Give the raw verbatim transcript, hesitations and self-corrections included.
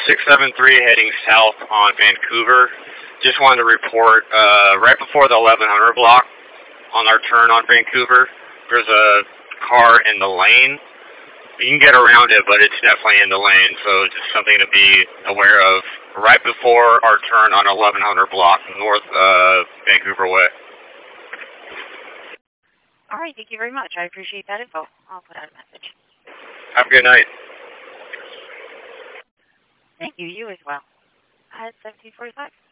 six seven three heading south on Vancouver. Just wanted to report, uh, right before the eleven hundred block on our turn on Vancouver, there's a car in the lane. You can get around it, but it's definitely in the lane, so just something to be aware of right before our turn on eleven hundred block, north uh, Vancouver way. All right, thank you very much. I appreciate that info. I'll put out a message. Have a good night. Thank you. You as well. At seventeen forty-five.